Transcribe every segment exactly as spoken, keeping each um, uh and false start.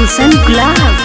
गुलशन गुलाब।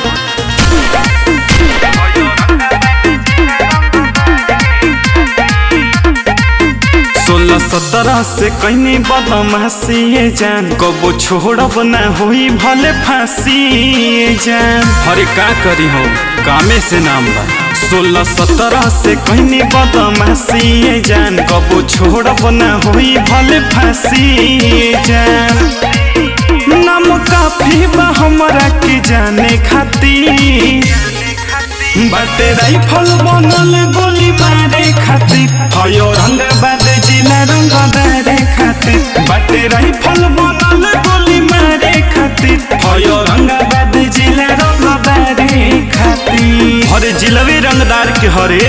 सोलह सत्रह से कहीं बदमाशी जान कबो छोड़ब न हुई भले फांसी जान। अरे का करी हो कामे से नाम बा। सोलह सत्रह से कहीं बदमाशी जान कबो छोड़ब न हुई भले फांसी जान। नाम काफी बा हमरा के जाने खातिर बाटे राइफल बनल गोली मारे खातिर हयो रंगबाद जिला रंगदारे खातिर बाटे राइफल बनल गोली मारे खातिर हयो रंगबाद जिला रंगदारे खातिर। हरे जिलवे रंगदार के हरे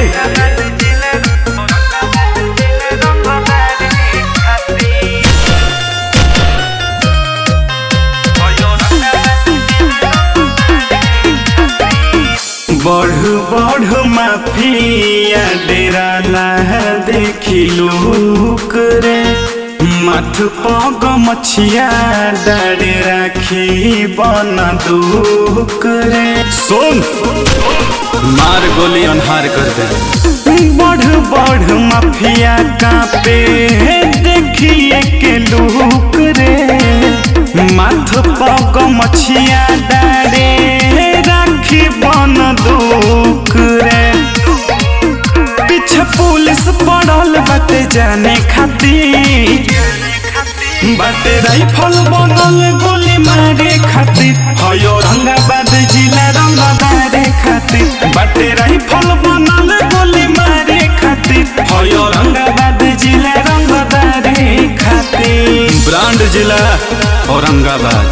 बढ़ बढ़ माफिया डेरा ला देखी लोक रे माथ पग मछिया डारे राखी बन दुख रे। सुन मार गोली अनहार कर दे। बढ़ बढ़ माफिया कांपे देखिए के लुक रे माथ पग मछिया डारे राखी बन दुख रे। पीछे पुलिस पड़ल बाटे जाने खातिर बाटे राइफल बनल गोली मारे खातिर हयो रंगबाद जिला रंगदारे खातिर बाटे राइफल बनल गोली मारे खातिर हयो रंगबाद जिला रंगदारे खातिर। ब्रांड जिला औरंगाबाद।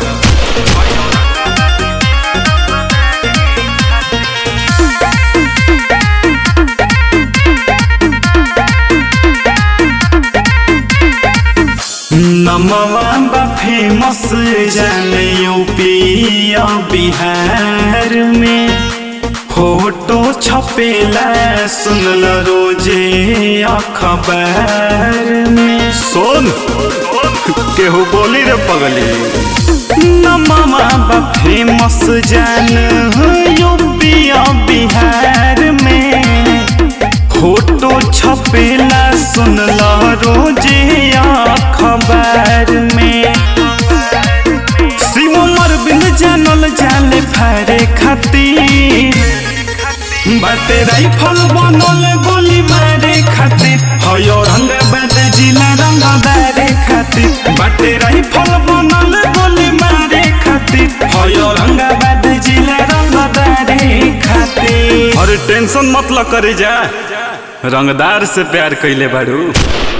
नमवा बा फेमस जाने यूपी और बिहार में फोटो छपेला सुनल रोजे अखबार में। सुन केहू बोली रे पगली। नमवा बा फेमस जान यूपी और बिहार में फोटो छपेला सुनल रोजे अखबार में। शिवमर बिन जानल जाले फारे खातिर बाटे राइफल बनल गोली मारे खातिर हयो रंगबाद जिला रंगदारे खातिर बाटे राइफल बनल गोली मारे खातिर हयो रंगबाद जिला रंगदारे खातिर। अरे टेंशन मत ल करे जा रंगदार से प्यार कैले बाड़ू।